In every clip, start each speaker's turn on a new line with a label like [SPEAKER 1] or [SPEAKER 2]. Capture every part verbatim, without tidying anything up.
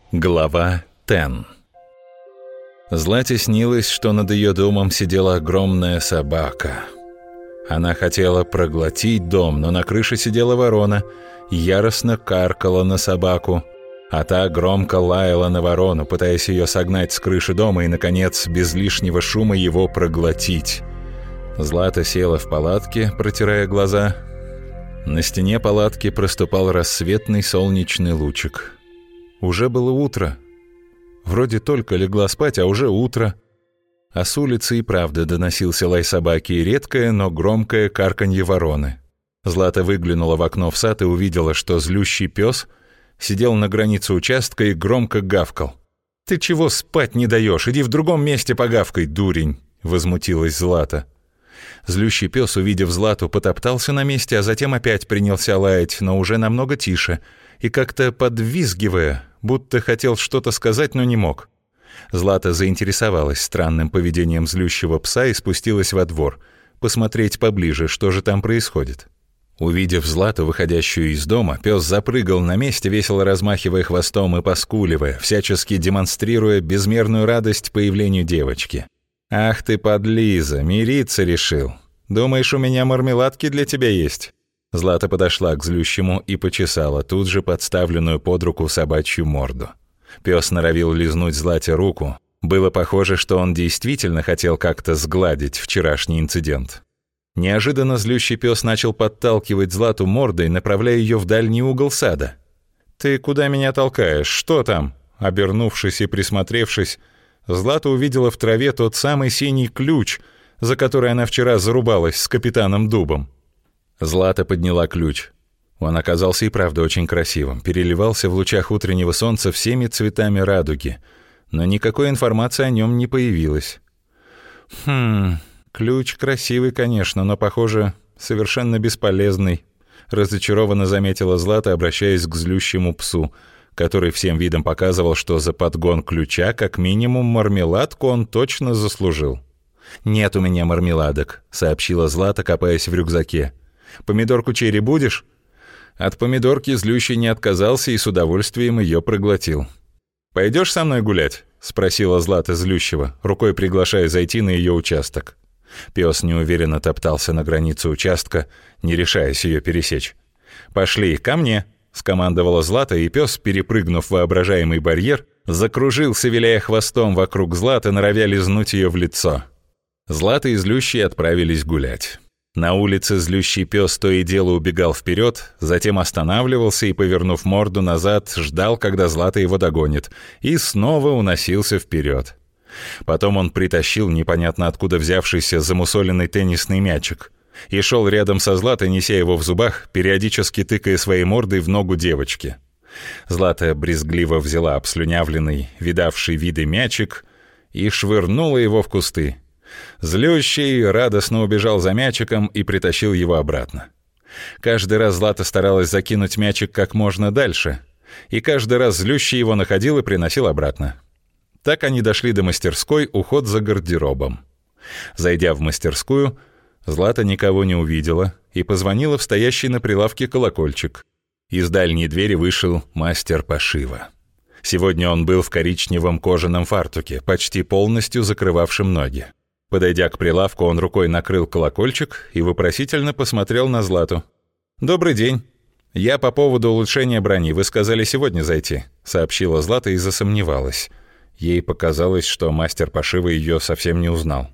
[SPEAKER 1] Глава десять. Злате снилось, что над ее домом сидела огромная собака. Она хотела проглотить дом, но на крыше сидела ворона, яростно каркала на собаку, а та громко лаяла на ворону, пытаясь ее согнать с крыши дома и, наконец, без лишнего шума его проглотить. Злата села в палатке, протирая глаза. На стене палатки проступал рассветный солнечный лучик. Уже было утро. Вроде только легла спать, а уже утро. А с улицы и правда доносился лай собаки и редкое, но громкое карканье вороны. Злата выглянула в окно в сад и увидела, что злющий пес сидел на границе участка и громко гавкал. «Ты чего спать не даешь? Иди в другом месте погавкай, дурень!» — возмутилась Злата. Злющий пес, увидев Злату, потоптался на месте, а затем опять принялся лаять, но уже намного тише, и как-то подвизгивая, будто хотел что-то сказать, но не мог. Злата заинтересовалась странным поведением злющего пса и спустилась во двор, посмотреть поближе, что же там происходит. Увидев Злату, выходящую из дома, пес запрыгал на месте, весело размахивая хвостом и поскуливая, всячески демонстрируя безмерную радость появлению девочки. «Ах ты, подлиза, мириться решил. Думаешь, у меня мармеладки для тебя есть?» Злата подошла к злющему и почесала тут же подставленную под руку собачью морду. Пес норовил лизнуть Злате руку. Было похоже, что он действительно хотел как-то сгладить вчерашний инцидент. Неожиданно злющий пес начал подталкивать Злату мордой, направляя ее в дальний угол сада. «Ты куда меня толкаешь? Что там?» Обернувшись и присмотревшись, Злата увидела в траве тот самый синий ключ, за который она вчера зарубалась с капитаном Дубом. Злата подняла ключ. Он оказался и правда очень красивым, переливался в лучах утреннего солнца всеми цветами радуги, но никакой информации о нем не появилось. «Хм, ключ красивый, конечно, но, похоже, совершенно бесполезный», разочарованно заметила Злата, обращаясь к злющему псу, который всем видом показывал, что за подгон ключа как минимум мармеладку он точно заслужил. «Нет у меня мармеладок», — сообщила Злата, копаясь в рюкзаке. «Помидорку черри будешь?» От помидорки злющий не отказался и с удовольствием ее проглотил. «Пойдешь со мной гулять?» — спросила Злата злющего, рукой приглашая зайти на ее участок. Пес неуверенно топтался на границе участка, не решаясь ее пересечь. «Пошли, ко мне!» — скомандовала Злата, и пес, перепрыгнув воображаемый барьер, закружился, виляя хвостом вокруг Златы, норовя лизнуть ее в лицо. Злата и злющий отправились гулять. На улице злющий пес то и дело убегал вперед, затем останавливался и, повернув морду назад, ждал, когда Злата его догонит, и снова уносился вперед. Потом он притащил непонятно откуда взявшийся замусоленный теннисный мячик и шел рядом со Златой, неся его в зубах, периодически тыкая своей мордой в ногу девочки. Злата брезгливо взяла обслюнявленный, видавший виды мячик и швырнула его в кусты. Злющий радостно убежал за мячиком и притащил его обратно. Каждый раз Злата старалась закинуть мячик как можно дальше, и каждый раз злющий его находил и приносил обратно. Так они дошли до мастерской «Уход за гардеробом». Зайдя в мастерскую, Злата никого не увидела и позвонила в стоящий на прилавке колокольчик. Из дальней двери вышел мастер пошива. Сегодня он был в коричневом кожаном фартуке, почти полностью закрывавшем ноги. Подойдя к прилавку, он рукой накрыл колокольчик и вопросительно посмотрел на Злату. «Добрый день. Я по поводу улучшения брони. Вы сказали сегодня зайти», — сообщила Злата и засомневалась. Ей показалось, что мастер пошива ее совсем не узнал.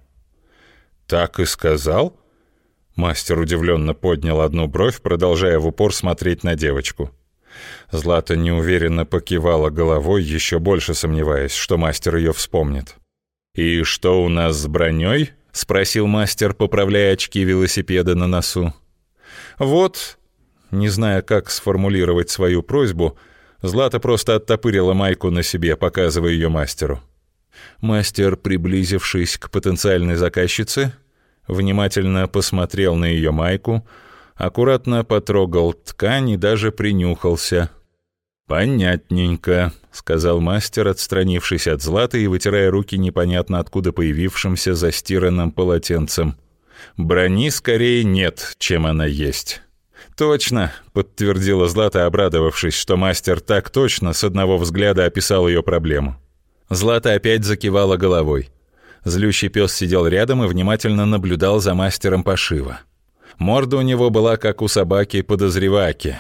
[SPEAKER 1] «Так и сказал?» Мастер удивленно поднял одну бровь, продолжая в упор смотреть на девочку. Злата неуверенно покивала головой, еще больше сомневаясь, что мастер ее вспомнит. «И что у нас с броней?» — спросил мастер, поправляя очки велосипеда на носу. «Вот...» Не зная, как сформулировать свою просьбу, Злата просто оттопырила майку на себе, показывая ее мастеру. Мастер, приблизившись к потенциальной заказчице, внимательно посмотрел на ее майку, аккуратно потрогал ткань и даже принюхался. «Понятненько», — сказал мастер, отстранившись от Златы и вытирая руки непонятно откуда появившимся застиранным полотенцем. «Брони скорее нет, чем она есть. «Точно», — подтвердила Злата, обрадовавшись, что мастер так точно с одного взгляда описал ее проблему. Злата опять закивала головой. Злющий пес сидел рядом и внимательно наблюдал за мастером пошива. Морда у него была, как у собаки-подозреваки.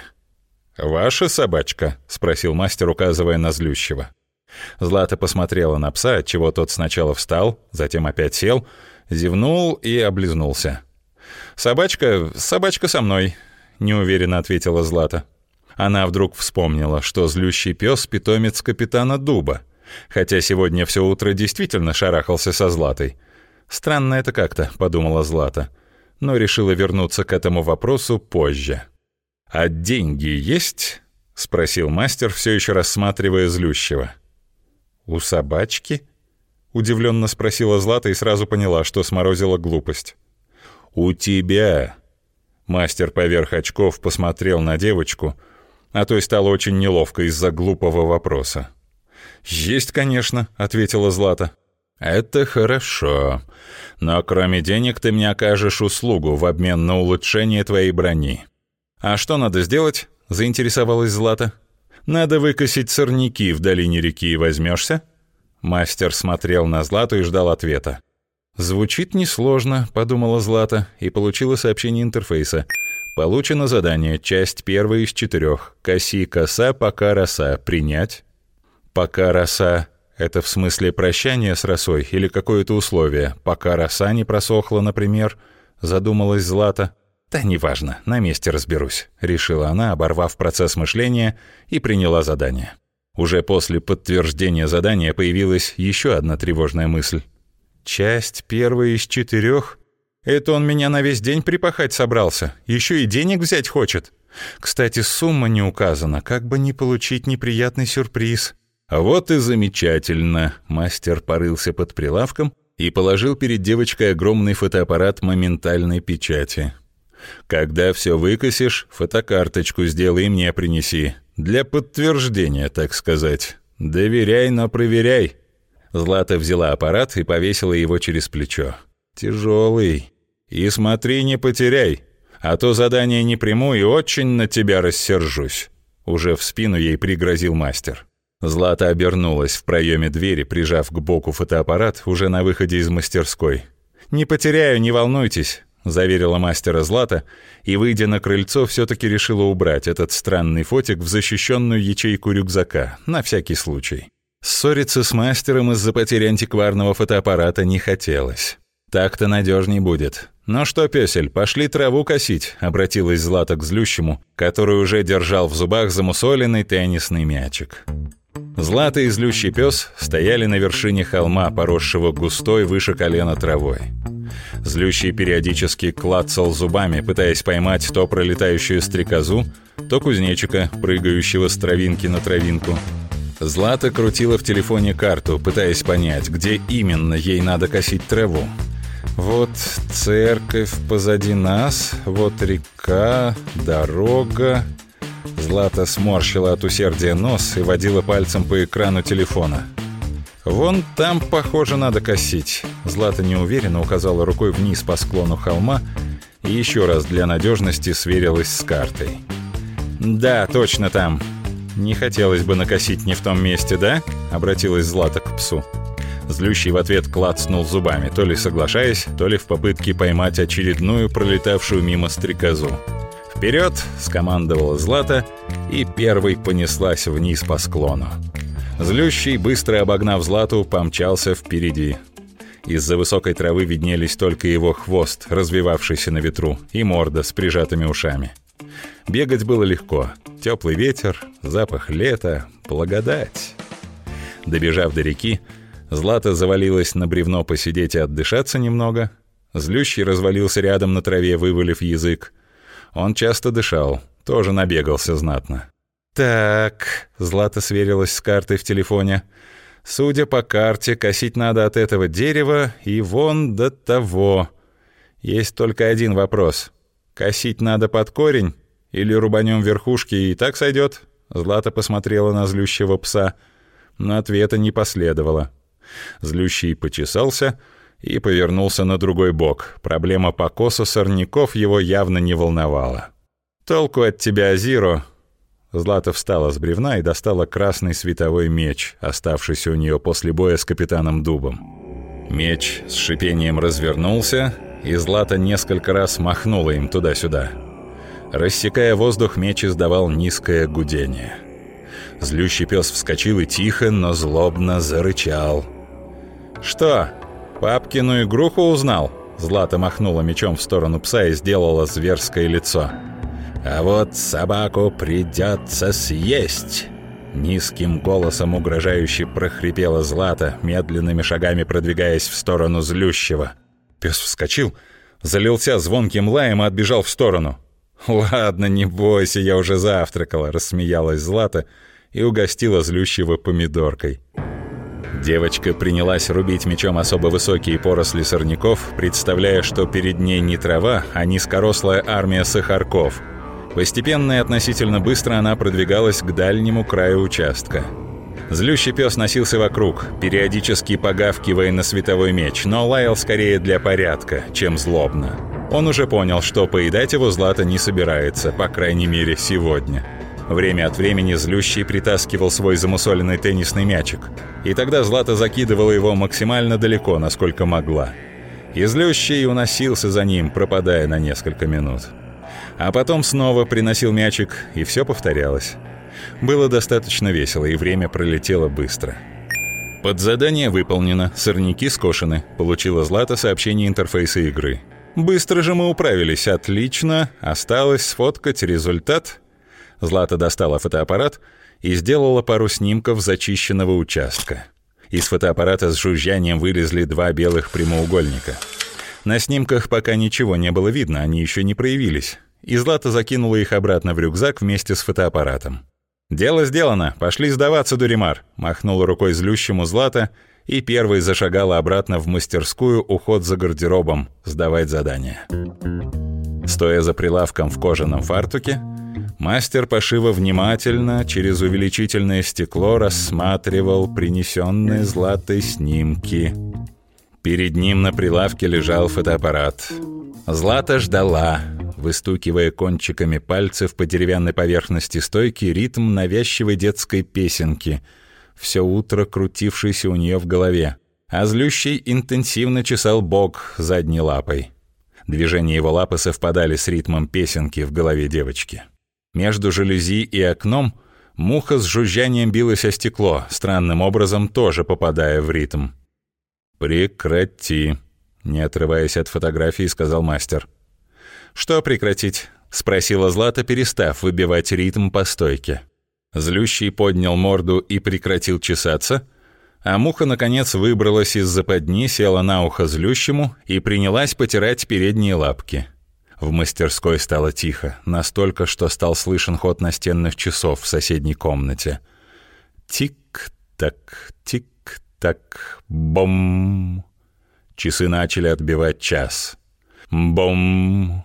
[SPEAKER 1] «Ваша собачка?» — спросил мастер, указывая на Злющего. Злата посмотрела на пса, отчего тот сначала встал, затем опять сел, зевнул и облизнулся. «Собачка... собачка со мной», — неуверенно ответила Злата. Она вдруг вспомнила, что Злющий пес — питомец капитана Дуба, хотя сегодня все утро действительно шарахался со Златой. «Странно это как-то», — подумала Злата, но решила вернуться к этому вопросу позже. «А деньги есть?» — спросил мастер, все еще рассматривая Злющего. «У собачки?» — удивленно спросила Злата и сразу поняла, что сморозила глупость. «У тебя!» Мастер поверх очков посмотрел на девочку, а той стало очень неловко из-за глупого вопроса. «Есть, конечно», — ответила Злата. «Это хорошо. Но кроме денег ты мне окажешь услугу в обмен на улучшение твоей брони». «А что надо сделать?» — заинтересовалась Злата. «Надо выкосить сорняки в долине реки. Возьмешься?» Мастер смотрел на Злату и ждал ответа. «Звучит несложно», — подумала Злата, и получила сообщение интерфейса. «Получено задание. Часть первая из четырех. Коси коса, пока роса. Принять?» «Пока роса» — это в смысле прощания с росой или какое-то условие? «Пока роса не просохла», например, задумалась Злата. «Да неважно, на месте разберусь», — решила она, оборвав процесс мышления, и приняла задание. Уже после подтверждения задания появилась еще одна тревожная мысль. «Часть первая из четырех? Это он меня на весь день припахать собрался, еще и денег взять хочет. Кстати, сумма не указана, как бы не получить неприятный сюрприз». «Вот и замечательно», — мастер порылся под прилавком и положил перед девочкой огромный фотоаппарат моментальной печати. «Когда все выкосишь, фотокарточку сделай и мне принеси. Для подтверждения, так сказать. Доверяй, но проверяй». Злата взяла аппарат и повесила его через плечо. «Тяжелый. И смотри, не потеряй, а то задание не приму и очень на тебя рассержусь». Уже в спину ей пригрозил мастер. Злата обернулась в проеме двери, прижав к боку фотоаппарат уже на выходе из мастерской. «Не потеряю, не волнуйтесь», — заверила мастера Злата, и, выйдя на крыльцо, все-таки решила убрать этот странный фотик в защищенную ячейку рюкзака, на всякий случай. Ссориться с мастером из-за потери антикварного фотоаппарата не хотелось. Так-то надежней будет. «Ну что, пёсель, пошли траву косить», — обратилась Злата к Злющему, который уже держал в зубах замусоленный теннисный мячик. Злата и Злющий пес стояли на вершине холма, поросшего густой выше колена травой. Злющий периодически клацал зубами, пытаясь поймать то пролетающую стрекозу, то кузнечика, прыгающего с травинки на травинку. Злата крутила в телефоне карту, пытаясь понять, где именно ей надо косить траву. Вот церковь позади нас, вот река, дорога. Злата сморщила от усердия нос и водила пальцем по экрану телефона. «Вон там, похоже, надо косить». Злата неуверенно указала рукой вниз по склону холма и еще раз для надежности сверилась с картой. «Да, точно там. Не хотелось бы накосить не в том месте, да?» — обратилась Злата к псу. Злющий в ответ клацнул зубами, то ли соглашаясь, то ли в попытке поймать очередную пролетавшую мимо стрекозу. «Вперед!» — скомандовала Злата и первой понеслась вниз по склону. Злющий, быстро обогнав Злату, помчался впереди. Из-за высокой травы виднелись только его хвост, развивавшийся на ветру, и морда с прижатыми ушами. Бегать было легко. Теплый ветер, запах лета, благодать. Добежав до реки, Злата завалилась на бревно посидеть и отдышаться немного. Злющий развалился рядом на траве, вывалив язык. Он часто дышал, тоже набегался знатно. «Так», — Злата сверилась с картой в телефоне. «Судя по карте, косить надо от этого дерева и вон до того. Есть только один вопрос. Косить надо под корень или рубанем верхушки и так сойдет?» Злата посмотрела на Злющего пса, но ответа не последовало. Злющий почесался и повернулся на другой бок. Проблема покоса сорняков его явно не волновала. «Толку от тебя, Азиро!» Злата встала с бревна и достала красный световой меч, оставшийся у нее после боя с капитаном Дубом. Меч с шипением развернулся, и Злата несколько раз махнула им туда-сюда. Рассекая воздух, меч издавал низкое гудение. Злющий пес вскочил и тихо, но злобно зарычал. «Что, папкину игруху узнал?» Злата махнула мечом в сторону пса и сделала зверское лицо. «А вот собаку придется съесть!» Низким голосом угрожающе прохрипела Злата, медленными шагами продвигаясь в сторону злющего. Пес вскочил, залился звонким лаем и отбежал в сторону. «Ладно, не бойся, я уже завтракала», — рассмеялась Злата и угостила злющего помидоркой. Девочка принялась рубить мечом особо высокие поросли сорняков, представляя, что перед ней не трава, а низкорослая армия сахарков. Постепенно и относительно быстро она продвигалась к дальнему краю участка. Злющий пес носился вокруг, периодически погавкивая на световой меч, но лаял скорее для порядка, чем злобно. Он уже понял, что поедать его Злата не собирается, по крайней мере, сегодня. Время от времени Злющий притаскивал свой замусоленный теннисный мячик, и тогда Злата закидывала его максимально далеко, насколько могла. И Злющий уносился за ним, пропадая на несколько минут. А потом снова приносил мячик, и все повторялось. Было достаточно весело, и время пролетело быстро. «Подзадание выполнено, сорняки скошены», — получила Злата сообщение интерфейса игры. «Быстро же мы управились, отлично. Осталось сфоткать результат». Злата достала фотоаппарат и сделала пару снимков зачищенного участка. Из фотоаппарата с жужжанием вылезли два белых прямоугольника. На снимках пока ничего не было видно, они еще не проявились. И Злата закинула их обратно в рюкзак вместе с фотоаппаратом. «Дело сделано, пошли сдаваться, Дуримар», — махнула рукой злющему Злата и первой зашагала обратно в мастерскую уход за гардеробом, сдавать задание. Стоя за прилавком в кожаном фартуке, мастер пошива внимательно через увеличительное стекло рассматривал принесенные Златой снимки. Перед ним на прилавке лежал фотоаппарат. Злата ждала, выстукивая кончиками пальцев по деревянной поверхности стойки ритм навязчивой детской песенки, все утро крутившейся у нее в голове, а злющий интенсивно чесал бок задней лапой. Движения его лапы совпадали с ритмом песенки в голове девочки. Между жалюзи и окном муха с жужжанием билась о стекло, странным образом тоже попадая в ритм. «Прекрати», — не отрываясь от фотографии, сказал мастер. «Что прекратить?» — спросила Злата, перестав выбивать ритм по стойке. Злющий поднял морду и прекратил чесаться, а муха, наконец, выбралась из западни, села на ухо злющему и принялась потирать передние лапки. В мастерской стало тихо, настолько, что стал слышен ход настенных часов в соседней комнате. Тик-так, тик-так, бом. Часы начали отбивать час. Бом,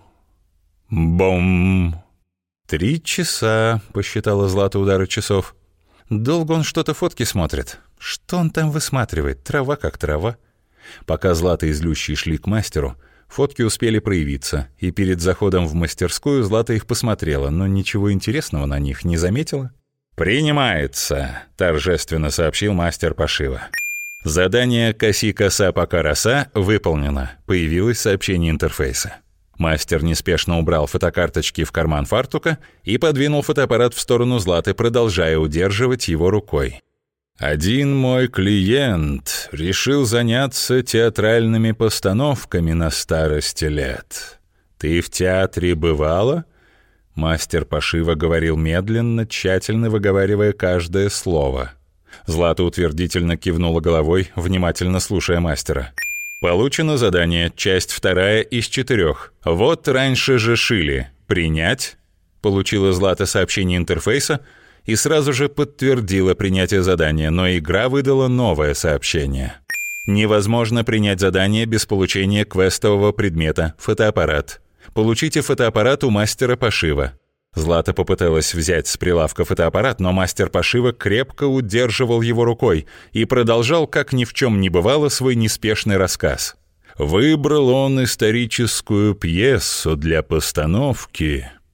[SPEAKER 1] бом. «Три часа», — посчитала Злата удары часов. «Долго он что-то фотки смотрит. Что он там высматривает? Трава как трава». Пока Злата и злющий шли к мастеру, фотки успели проявиться, и перед заходом в мастерскую Злата их посмотрела, но ничего интересного на них не заметила. «Принимается», — торжественно сообщил мастер пошива. «Задание «Коси-коса-пока-роса» выполнено», — появилось сообщение интерфейса. Мастер неспешно убрал фотокарточки в карман фартука и подвинул фотоаппарат в сторону Златы, продолжая удерживать его рукой. «Один мой клиент решил заняться театральными постановками на старости лет. Ты в театре бывала?» Мастер пошива говорил медленно, тщательно выговаривая каждое слово. Злата утвердительно кивнула головой, внимательно слушая мастера. «Получено задание, часть вторая из четырех. Вот раньше же шили. Принять?» Получила Злата сообщение интерфейса и сразу же подтвердила принятие задания, но игра выдала новое сообщение. «Невозможно принять задание без получения квестового предмета «Фотоаппарат». Получите фотоаппарат у мастера пошива». Злата попыталась взять с прилавка фотоаппарат, но мастер пошива крепко удерживал его рукой и продолжал, как ни в чем не бывало, свой неспешный рассказ. Выбрал он историческую пьесу для постановки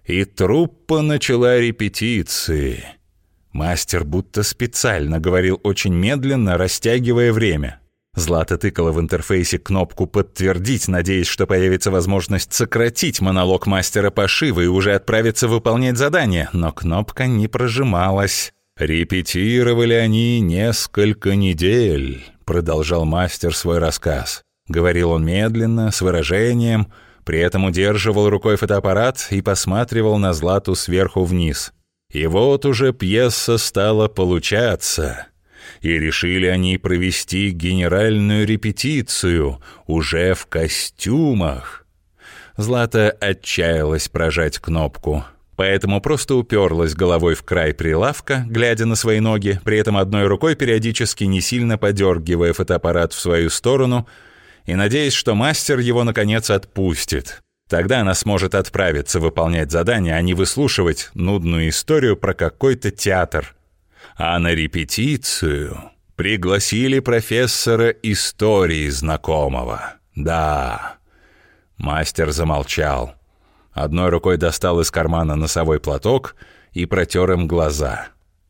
[SPEAKER 1] и труппа начала репетиции. Мастер будто специально говорил очень медленно, растягивая время. Злата тыкала в интерфейсе кнопку «Подтвердить», надеясь, что появится возможность сократить монолог мастера пошива и уже отправиться выполнять задание, но кнопка не прожималась. «Репетировали они несколько недель», — продолжал мастер свой рассказ. Говорил он медленно, с выражением, при этом удерживал рукой фотоаппарат и посматривал на Злату сверху вниз. И вот уже пьеса стала получаться. И решили они провести генеральную репетицию уже в костюмах. Злата отчаялась прожать кнопку, поэтому просто уперлась головой в край прилавка, глядя на свои ноги, при этом одной рукой периодически не сильно подергивая фотоаппарат в свою сторону и надеясь, что мастер его наконец отпустит. Тогда она сможет отправиться выполнять задание, а не выслушивать нудную историю про какой-то театр. А на репетицию пригласили профессора истории знакомого. Да. Мастер замолчал. Одной рукой достал из кармана носовой платок и протер им глаза.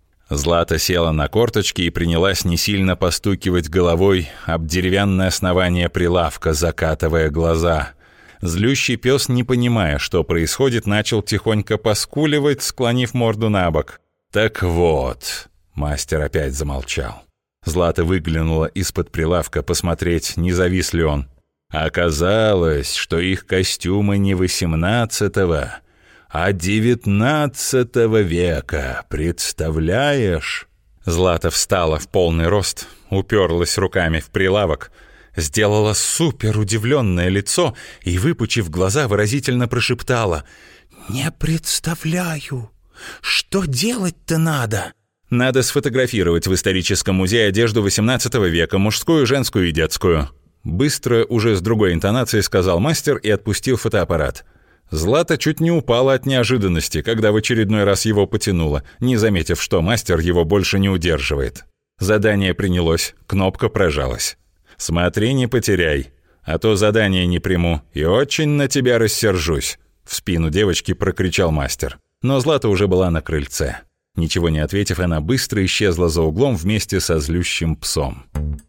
[SPEAKER 1] Злата села на корточки и принялась не сильно постукивать головой об деревянное основание прилавка, закатывая глаза. Злющий пес, не понимая, что происходит, начал тихонько поскуливать, склонив морду на бок. «Так вот», — мастер опять замолчал. Злата выглянула из-под прилавка посмотреть, не завис ли он. Оказалось, что их костюмы не восемнадцатого, а девятнадцатого века, представляешь? Злата встала в полный рост, уперлась руками в прилавок, сделала супер удивленное лицо и, выпучив глаза, выразительно прошептала: «Не представляю, что делать-то надо?» «Надо сфотографировать в историческом музее одежду восемнадцатого века, мужскую, женскую и детскую». Быстро, уже с другой интонацией сказал мастер и отпустил фотоаппарат. Злата чуть не упала от неожиданности, когда в очередной раз его потянула, не заметив, что мастер его больше не удерживает. Задание принялось, кнопка прожалась. «Смотри, не потеряй, а то задание не приму и очень на тебя рассержусь», — в спину девочки прокричал мастер. Но Злата уже была на крыльце. Ничего не ответив, она быстро исчезла за углом вместе со злющим псом.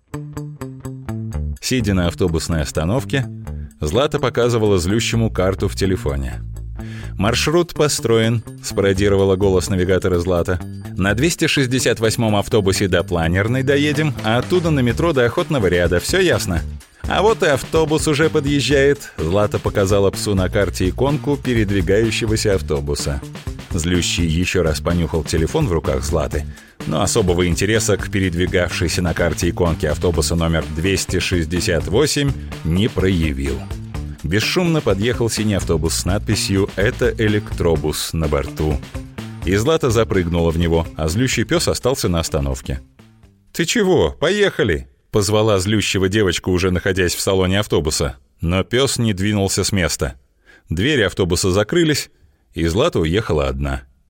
[SPEAKER 1] Сидя на автобусной остановке, Злата показывала злющему карту в телефоне. «Маршрут построен», — спародировала голос навигатора Злата. «На двести шестьдесят восьмом автобусе до Планерной доедем, а оттуда на метро до Охотного ряда. Все ясно?» «А вот и автобус уже подъезжает», — Злата показала псу на карте иконку передвигающегося автобуса. Злющий еще раз понюхал телефон в руках Златы, но особого интереса к передвигавшейся на карте иконке автобуса номер двести шестьдесят восемь не проявил. Бесшумно подъехал синий автобус с надписью «Это электробус» на борту. И Злата запрыгнула в него, а злющий пес остался на остановке. «Ты чего? Поехали!» — позвала злющего девочку, уже находясь в салоне автобуса. Но пес не двинулся с места. Двери автобуса закрылись, и Злата уехала одна.